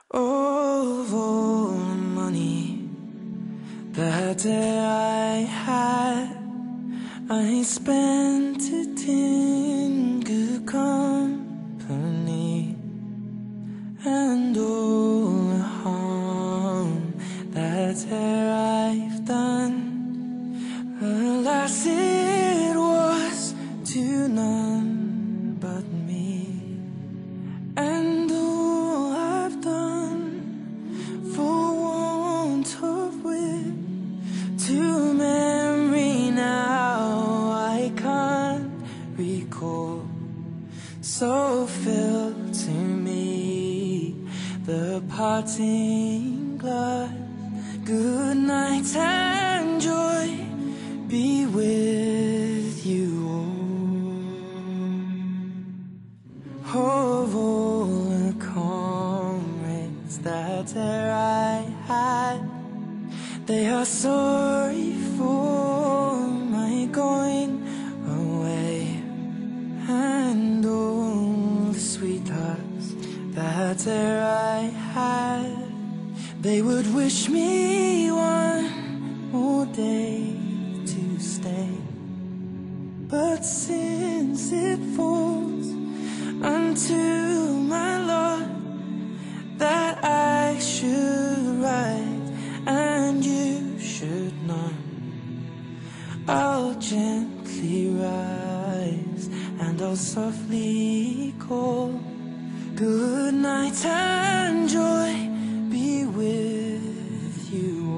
Of all the money that I had, I spent it in good company, and all the harm that I've done, alas, it was to none but me. And all I've done for want of wit, to memory now I can't recall. So fill to me the parting glass. Good night and joy be with you all. Of all the comrades that I had, they are sorry for my going away. And all the sweethearts that I had, they would wish me one more day to stay. But since it falls unto my lot that I should ride and you should not, I'll gently rise and I'll softly call. Good night and joy be with you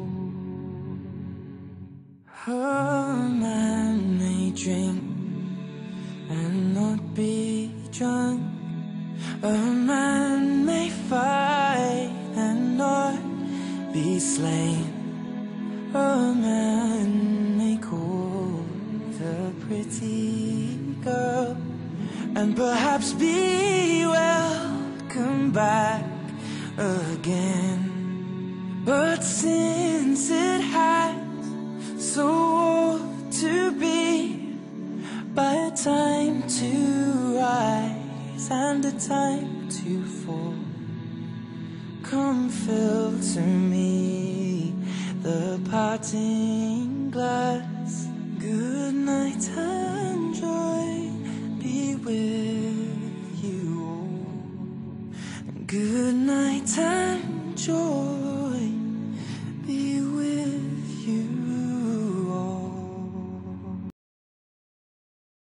all. A man may drink and not be drunk. A man may fight and not be slain. A man may court a pretty girl and perhaps be welcome back again. But since it has so ought to be, by a time to rise and a time to fall, come fill to me the parting glass. Good night.